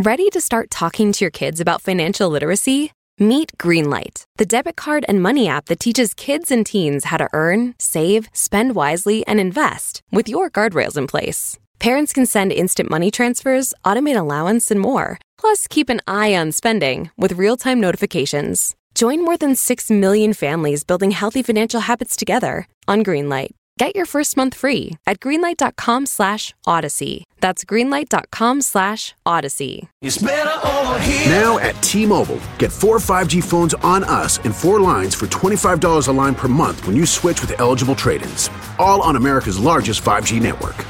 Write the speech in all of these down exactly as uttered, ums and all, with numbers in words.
Ready to start talking to your kids about financial literacy? Meet Greenlight, the debit card and money app that teaches kids and teens how to earn, save, spend wisely, and invest with your guardrails in place. Parents can send instant money transfers, automate allowance, and more. Plus, keep an eye on spending with real-time notifications. Join more than six million families building healthy financial habits together on Greenlight. Get your first month free at greenlight.com slash odyssey. That's greenlight.com slash odyssey. It's better over here. Now at T-Mobile, get four five G phones on us and four lines for twenty-five dollars a line per month when you switch with eligible trade-ins. All on America's largest five G network.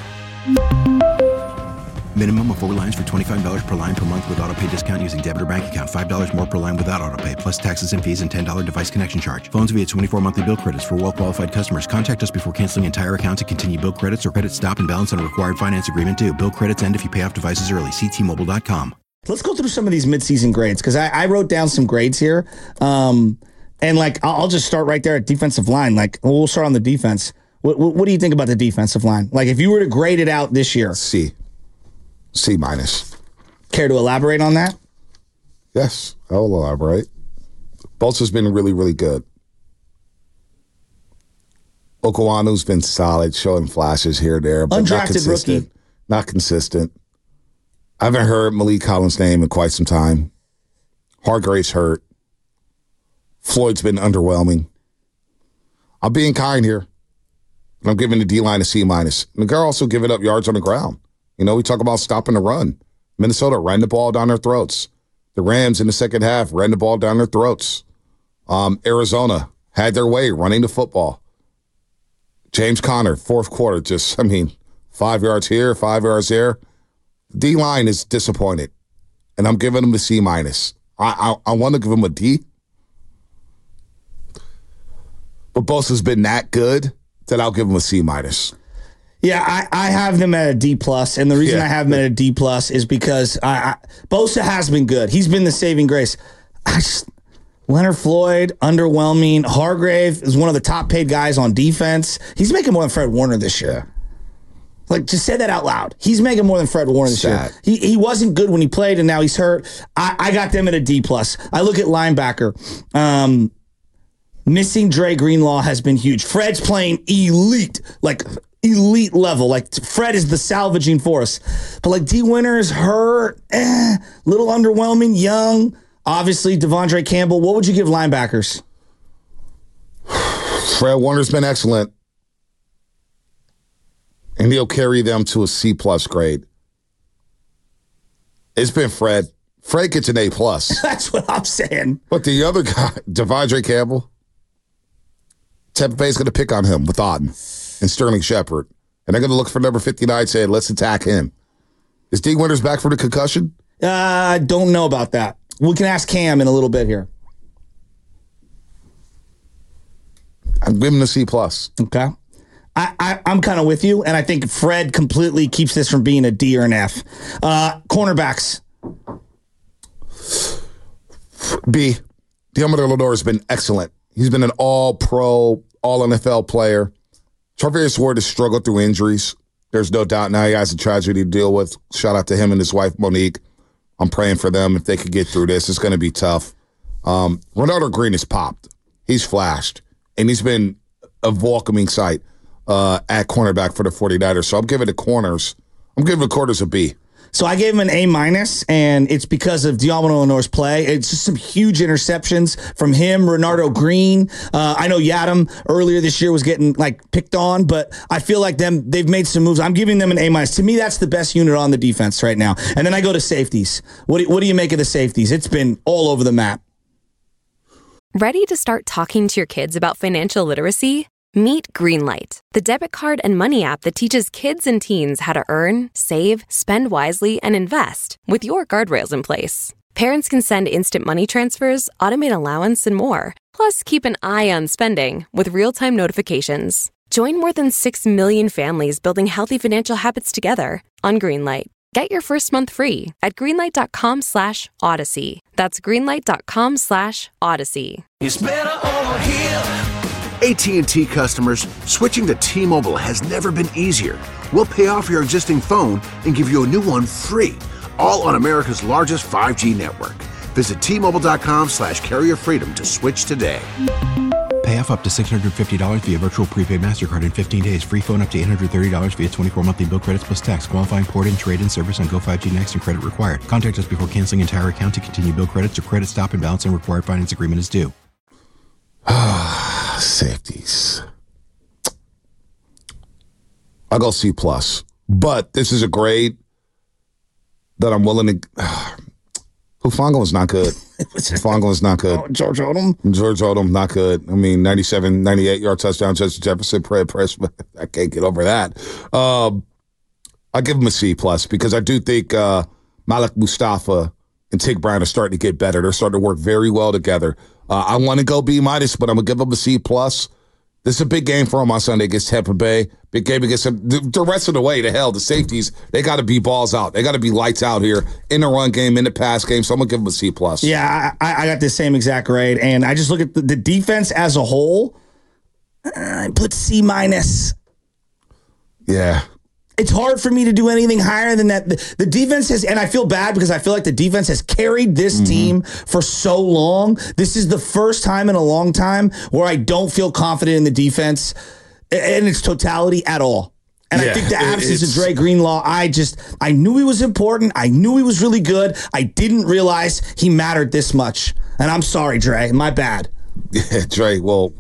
Minimum of four lines for twenty-five dollars per line per month with autopay discount using debit or bank account. five dollars more per line without autopay, plus taxes and fees and ten dollars device connection charge. Phones via twenty-four monthly bill credits for well-qualified customers. Contact us before canceling entire account to continue bill credits or credit stop and balance on a required finance agreement due. Bill credits end if you pay off devices early. See T Mobile dot com. Let's go through some of these midseason grades because I, I wrote down some grades here. Um, and, like, I'll, I'll just start right there at defensive line. Like, we'll start on the defense. What, what, what do you think about the defensive line? Like, if you were to grade it out this year. C. C minus. Care to elaborate on that? Yes, I'll elaborate. Bosa's been really, really good. Okwanu's been solid, showing flashes here and there, but Undrafted not consistent. rookie. Not consistent. I haven't heard Malik Collins' name in quite some time. Hargrave's hurt. Floyd's been underwhelming. I'm being kind here. I'm giving the D-line a C minus. McGarr also giving up yards on the ground. You know, we talk about stopping the run. Minnesota ran the ball down their throats. The Rams in the second half ran the ball down their throats. Um, Arizona had their way running the football. James Conner, fourth quarter, just, I mean, five yards here, five yards there. D-line is disappointed, and I'm giving them a C minus. I, I, I want to give them a D, but Bosa's been that good that I'll give them a C minus. Yeah, I, I have them at a D plus, and the reason Yeah. I have them at a D plus is because I, I, Bosa has been good. He's been the saving grace. I just, Leonard Floyd, underwhelming. Hargrave is one of the top paid guys on defense. He's making more than Fred Warner this year. Like, just say that out loud. He's making more than Fred Warner this Sad. year. He he wasn't good when he played, and now he's hurt. I, I got them at a D plus. I look at linebacker. Um, missing Dre Greenlaw has been huge. Fred's playing elite, like elite level. Like, Fred is the salvaging force. But, like, D. Winters, hurt, eh, little underwhelming, young. Obviously, Devondre Campbell. What would you give linebackers? Fred Warner's been excellent, and he'll carry them to a C plus grade. It's been Fred. Fred gets an A plus. That's what I'm saying. But the other guy, Devondre Campbell, Tampa Bay's going to pick on him with Auden and Sterling Shepard. And they're going to look for number fifty-nine, saying, let's attack him. Is D. Winters back from the concussion? Uh, I don't know about that. We can ask Cam in a little bit here. I'm giving him a C plus. Okay. I, I, I'm kind of with you, and I think Fred completely keeps this from being a D or an F. Uh, cornerbacks. B. Deommodore Lenoir has been excellent. He's been an all-pro, all-N F L player. Charvarius Ward has struggled through injuries. There's no doubt now he has a tragedy to deal with. Shout out to him and his wife, Monique. I'm praying for them. If they could get through this, it's going to be tough. Um, Ronaldo Green has popped. He's flashed. And he's been a welcoming sight uh, at cornerback for the 49ers. So I'm giving the corners, I'm giving the corners a B. So I gave him an A minus, and it's because of Deommodore Lenoir's play. It's just some huge interceptions from him, Renardo Green. Uh, I know Yadam earlier this year was getting like picked on, but I feel like them they've made some moves. I'm giving them an A minus. To me, that's the best unit on the defense right now. And then I go to safeties. What do, what do you make of the safeties? It's been all over the map. Ready to start talking to your kids about financial literacy? Meet Greenlight, the debit card and money app that teaches kids and teens how to earn, save, spend wisely, and invest with your guardrails in place. Parents can send instant money transfers, automate allowance, and more. Plus, keep an eye on spending with real-time notifications. Join more than six million families building healthy financial habits together on Greenlight. Get your first month free at greenlight.com slash odyssey. That's greenlight.com slash odyssey. It's better over here. A T and T customers, switching to T-Mobile has never been easier. We'll pay off your existing phone and give you a new one free. all on America's largest five G network. Visit T-Mobile.com slash carrier freedom to switch today. Pay off up to six hundred fifty dollars via virtual prepaid MasterCard in fifteen days. Free phone up to eight hundred thirty dollars via twenty-four monthly bill credits plus tax. Qualifying port and trade-in service on Go five G Next and credit required. Contact us before canceling entire account to continue bill credits or credit stop and balance and required finance agreement is due. Safeties. I'll go C plus. But this is a grade that I'm willing to... Uh, Hufanga is not good. Hufanga is not good. Oh, George Odom? George Odom, not good. I mean, ninety-seven, ninety-eight yard touchdown, Justin Jefferson, prayer press. I can't get over that. Um, I give him a C plus because I do think uh, Malik Mustafa and Tig Brown are starting to get better. They're starting to work very well together. Uh, I want to go B minus, but I'm gonna give him a C plus. This is a big game for him on Sunday against Tampa Bay. Big game against him. The, the rest of the way, to hell, the safeties, they got to be balls out. They got to be lights out here in the run game, in the pass game. So I'm going to give them a C plus. Yeah, I, I got the same exact grade. And I just look at the, the defense as a whole. I put C minus. Yeah. It's hard for me to do anything higher than that. The, the defense has, and I feel bad because I feel like the defense has carried this mm-hmm. team for so long. This is the first time in a long time where I don't feel confident in the defense in its totality at all. And yeah, I think the absence of Dre Greenlaw, I just, I knew he was important. I knew he was really good. I didn't realize he mattered this much. And I'm sorry, Dre. My bad. Yeah, Dre, well,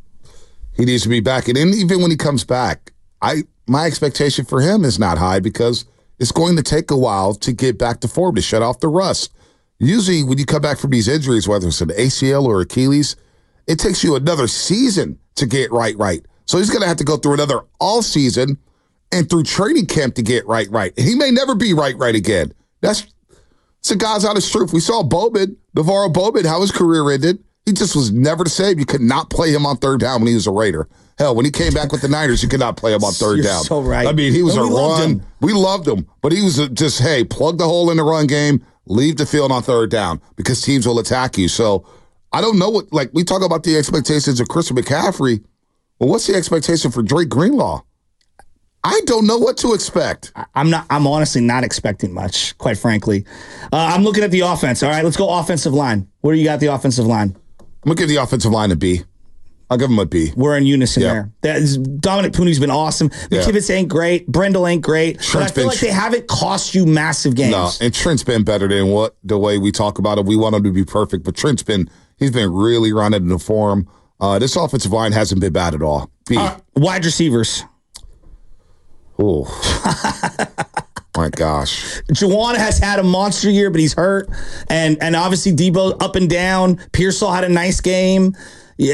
he needs to be back. And even when he comes back, I, my expectation for him is not high because it's going to take a while to get back to form, to shut off the rust. Usually when you come back from these injuries, whether it's an A C L or Achilles, it takes you another season to get right, right. So he's going to have to go through another all season and through training camp to get right, right. He may never be right, right again. That's, that's the God's honest truth. We saw Bowman, Navarro Bowman, how his career ended. He just was never the same. You could not play him on third down when he was a Raider. Hell, when he came back with the Niners, you could not play him on third You're down. So right. I mean, he was and a we run. Loved we loved him, but he was a, just, hey, plug the hole in the run game, leave the field on third down because teams will attack you. So I don't know what, like, we talk about the expectations of Christian McCaffrey. Well, what's the expectation for Drake Greenlaw? I don't know what to expect. I'm not. I'm honestly not expecting much, quite frankly. Uh, I'm looking at the offense. All right, let's go offensive line. Where do you got the offensive line? I'm going to give the offensive line a B. I'll give him a B. We're in unison yeah. there. That is, Dominic Pooney's been awesome. McKivitz yeah. ain't great. Brendel ain't great. Trent's but I feel like they haven't cost you massive games. No, and Trent's been better than what the way we talk about him. We want him to be perfect, but Trent's been he's been really running into form. Uh, this offensive line hasn't been bad at all. B. Uh, wide receivers. Oh, my gosh. Juwan has had a monster year, but he's hurt. And and obviously Debo up and down. Pearsall had a nice game. Yeah,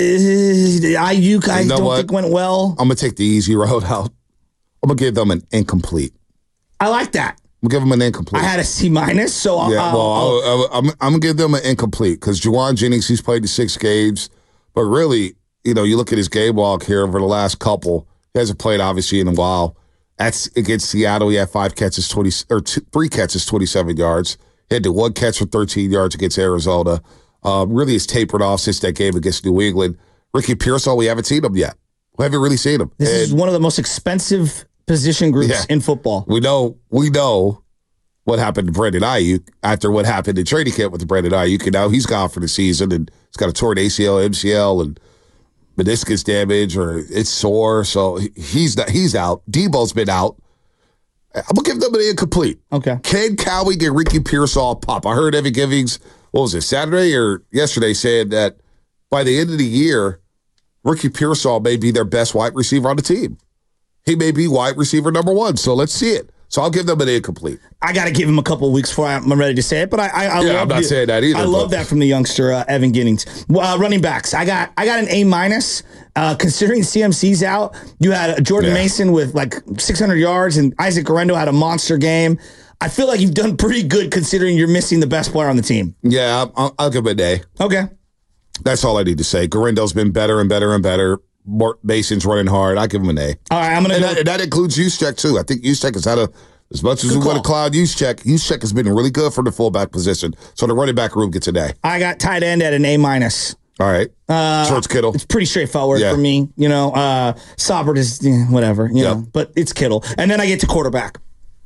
Ayuk, I you know don't what? think went well. I'm going to take the easy road out. I'm going to give them an incomplete. I like that. I'm going to give them an incomplete. I had a C minus, so I'll, yeah, I'll, well, I'll, I'll, I'm, I'm going to give them an incomplete because Juwan Jennings, he's played the six games. But really, you know, you look at his game log here over the last couple. He hasn't played, obviously, in a while. That's against Seattle. He had five catches, twenty or two, three catches, twenty-seven yards. He had the one catch for thirteen yards against Arizona. Uh, really has tapered off since that game against New England. Ricky Pearsall, we haven't seen him yet. We haven't really seen him. This and, is one of the most expensive position groups yeah, in football. We know, we know what happened to Brandon Ayuk after what happened in training camp with Brandon Ayuk, and now he's gone for the season, and he's got a torn A C L, M C L, and meniscus damage, or it's sore, so he's not, he's out. Debo's been out. I'm going to give them an incomplete. Okay. Cade Cowing and Ricky Pearsall pop. I heard Evan Givings, what was it, Saturday or yesterday, said that by the end of the year, Ricky Pearsall may be their best wide receiver on the team. He may be wide receiver number one, so let's see it. So I'll give them an incomplete. I got to give him a couple of weeks before I'm ready to say it, but I, I, I yeah, love I'm not the, saying that either. I love that from the youngster uh, Evan Giddings. Uh, running backs, I got I got an A minus. Uh, considering C M C's out, you had Jordan yeah. Mason with like six hundred yards, and Isaac Garendo had a monster game. I feel like you've done pretty good considering you're missing the best player on the team. Yeah, I'll, I'll give him an A. Okay, that's all I need to say. Garendo's been better and better and better. Mason's running hard. I give him an A. All right, I'm gonna. And, go. that, and that includes Juszczyk too. I think Juszczyk has had a. As much as Good we call. want to cloud Juszczyk, Juszczyk has been really good for the fullback position. So the running back room gets an A. I got tight end at an A minus. All right. Uh, George Kittle. It's pretty straightforward yeah. for me. You know, uh, Saubert is yeah, whatever, you yep. know, but it's Kittle. And then I get to quarterback.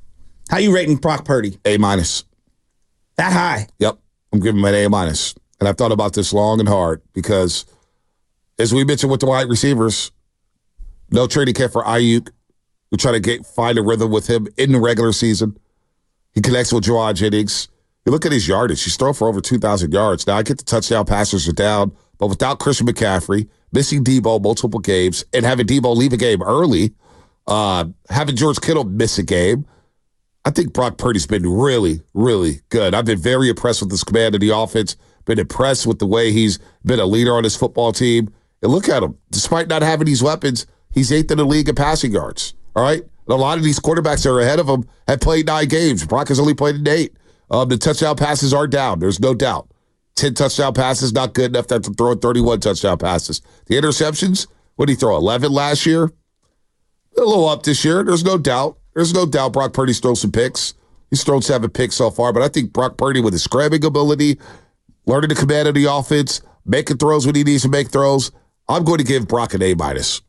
How you rating Brock Purdy? A minus. That high? Yep. I'm giving him an A minus. And I've thought about this long and hard because, as we mentioned with the wide receivers, no training camp for Ayuk. We try to get find a rhythm with him in the regular season. He connects with Jawad Jennings. You look at his yardage. He's thrown for over two thousand yards. Now, I get the touchdown passes are down, but without Christian McCaffrey, missing Debo multiple games, and having Debo leave a game early, uh, having George Kittle miss a game, I think Brock Purdy's been really, really good. I've been very impressed with this command of the offense, been impressed with the way he's been a leader on his football team. And look at him. Despite not having these weapons, he's eighth in the league in passing yards. All right? And a lot of these quarterbacks that are ahead of him have played nine games. Brock has only played in eight. Um, the touchdown passes are down. There's no doubt. ten touchdown passes, not good enough to throw thirty-one touchdown passes. The interceptions, what did he throw, eleven last year? A little up this year. There's no doubt. There's no doubt Brock Purdy's thrown some picks. He's thrown seven picks so far, but I think Brock Purdy with his scrambling ability, learning the command of the offense, making throws when he needs to make throws, I'm going to give Brock an A minus.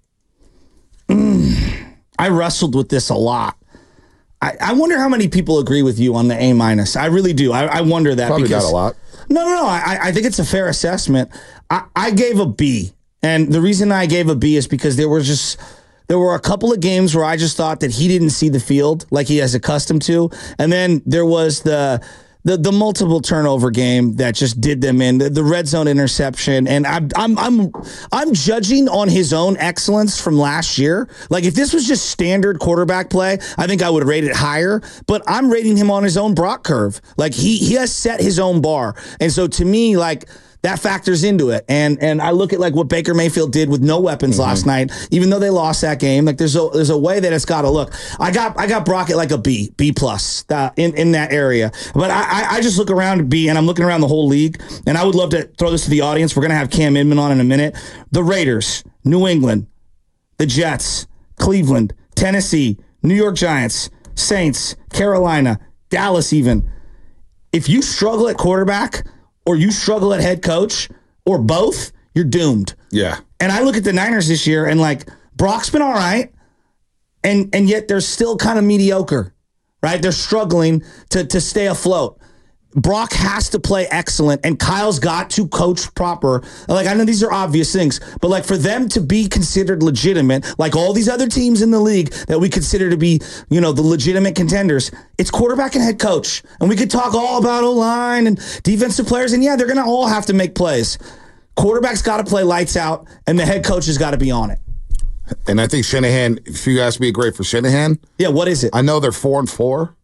Mm, I wrestled with this a lot. I, I wonder how many people agree with you on the A minus. I really do. I, I wonder that. Probably because, not a lot. No, no, no. I, I think it's a fair assessment. I, I gave a B. And the reason I gave a B is because there were just there were a couple of games where I just thought that he didn't see the field like he is accustomed to. And then there was the the the multiple turnover game that just did them in, the, the red zone interception. And I'm I'm I'm I'm judging on his own excellence from last year. Like if this was just standard quarterback play, I think I would rate it higher. But I'm rating him on his own Brock curve. Like he he has set his own bar. And so to me, like that factors into it. And and I look at like what Baker Mayfield did with no weapons mm-hmm. last night, even though they lost that game. Like there's a there's a way that it's got to look. I got I got Brock at like a B, B plus uh, in, in that area. But I, I just look around B, and I'm looking around the whole league, and I would love to throw this to the audience. We're going to have Cam Inman on in a minute. The Raiders, New England, the Jets, Cleveland, Tennessee, New York Giants, Saints, Carolina, Dallas even. If you struggle at quarterback, or you struggle at head coach, or both, you're doomed. Yeah. And I look at the Niners this year, and like Brock's been all right, and and yet they're still kind of mediocre, right? They're struggling to to stay afloat. Brock has to play excellent, and Kyle's got to coach proper. Like, I know these are obvious things, but like for them to be considered legitimate, like all these other teams in the league that we consider to be, you know, the legitimate contenders, it's quarterback and head coach. And we could talk all about O-line and defensive players, and yeah, they're going to all have to make plays. Quarterback's got to play lights out, and the head coach has got to be on it. And I think Shanahan, if you ask me a grade for Shanahan. Yeah, what is it? I know they're four and four.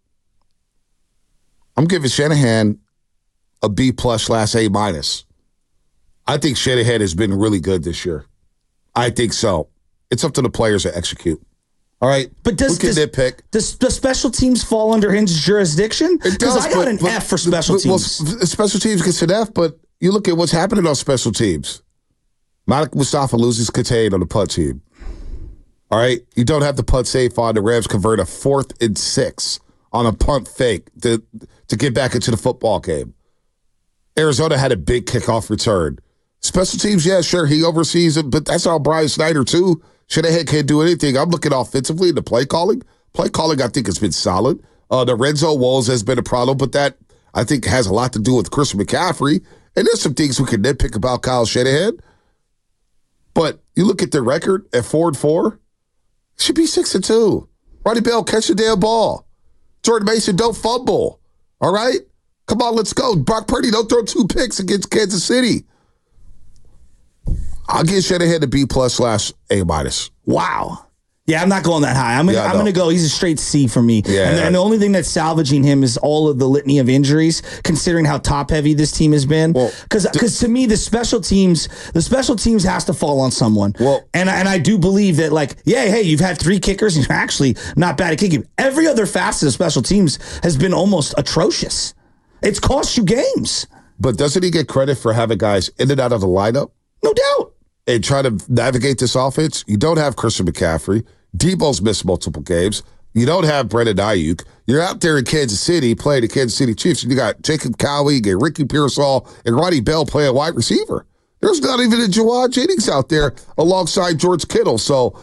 I'm giving Shanahan a B plus slash A minus. I think Shanahan has been really good this year. I think so. It's up to the players to execute. All right, but does we can does, nitpick. does the special teams fall under his jurisdiction? Because I got but, an but, F for special but, teams. Well, special teams gets an F, but you look at what's happening on special teams. Malik Mustafa loses contain on the punt team. All right, you don't have the punt safe on. The Rams convert a fourth and six on a punt fake to, to get back into the football game. Arizona had a big kickoff return. Special teams, yeah, sure, he oversees it, but that's all Brian Snyder, too. Shanahan can't do anything. I'm looking offensively, the play calling. Play calling, I think, has been solid. Uh, the red zone walls has been a problem, but that, I think, has a lot to do with Christian McCaffrey. And there's some things we can nitpick about Kyle Shanahan. But you look at their record at four and four, it should be six and two. Ronnie Bell, catch the damn ball. Jordan Mason, don't fumble. All right? Come on, let's go. Brock Purdy, don't throw two picks against Kansas City. I'll give Shanahan a B plus slash A minus. Wow. Yeah, I'm not going that high. I'm gonna, Yeah, I'm going to go, he's a straight C for me. Yeah. And, the, and the only thing that's salvaging him is all of the litany of injuries, considering how top heavy this team has been. Because Well, to me, the special teams, the special teams has to fall on someone. Well, and I- and I do believe that, like, yeah, hey, you've had three kickers and you're actually not bad at kicking. Every other facet of special teams has been almost atrocious. It's cost you games. But doesn't he get credit for having guys in and out of the lineup? No doubt. And try to navigate this offense? You don't have Christian McCaffrey. Debo's missed multiple games. You don't have Brandon Ayuk. You're out there in Kansas City playing the Kansas City Chiefs, and you got Jacob Cowley, you get Ricky Pearsall, and Ronnie Bell playing wide receiver. There's not even a Jawad Jennings out there alongside George Kittle. So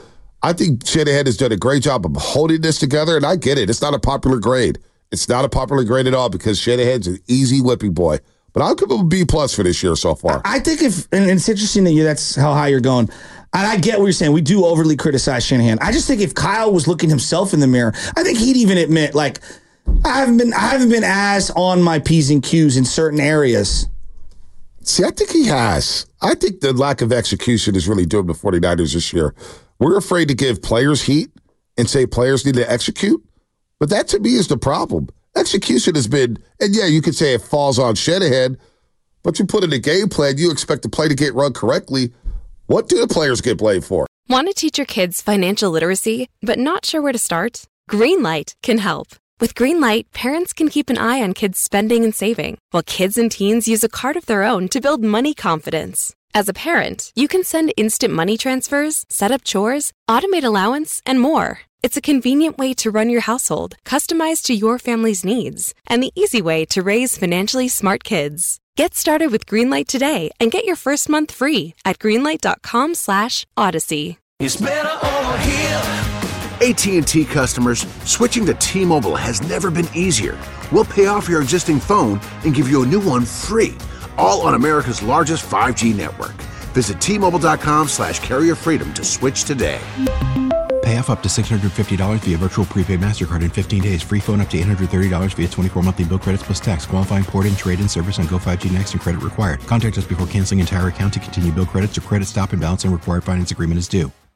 I think Shanahan has done a great job of holding this together, and I get it. It's not a popular grade. It's not a popular grade at all because Shanahan's an easy whipping boy. But I'll give him a B plus for this year so far. I think if, and it's interesting that you that's how high you're going. And I get what you're saying. We do overly criticize Shanahan. I just think if Kyle was looking himself in the mirror, I think he'd even admit, like, I haven't been, I haven't been as on my P's and Q's in certain areas. See, I think he has. I think the lack of execution is really doing the 49ers this year. We're afraid to give players heat and say players need to execute, but that to me is the problem. Execution has been, and yeah, you could say it falls on Shanahan, but you put in a game plan, you expect the play to get run correctly. What do the players get blamed for? Want to teach your kids financial literacy, but not sure where to start? Greenlight can help. With Greenlight, parents can keep an eye on kids' spending and saving, while kids and teens use a card of their own to build money confidence. As a parent, you can send instant money transfers, set up chores, automate allowance, and more. It's a convenient way to run your household, customized to your family's needs, and the easy way to raise financially smart kids. Get started with Greenlight today and get your first month free at greenlight.com slash odyssey. It's better over here. A T and T customers, switching to T-Mobile has never been easier. We'll pay off your existing phone and give you a new one free, all on America's largest five G network. Visit T-Mobile.com slash carrier freedom to switch today. Pay off up to six hundred fifty dollars via virtual prepaid MasterCard in fifteen days. Free phone up to eight hundred thirty dollars via twenty-four monthly bill credits plus tax. Qualifying port and trade-in service on Go five G Next and credit required. Contact us before canceling entire account to continue bill credits or credit stop and balance and required finance agreement is due.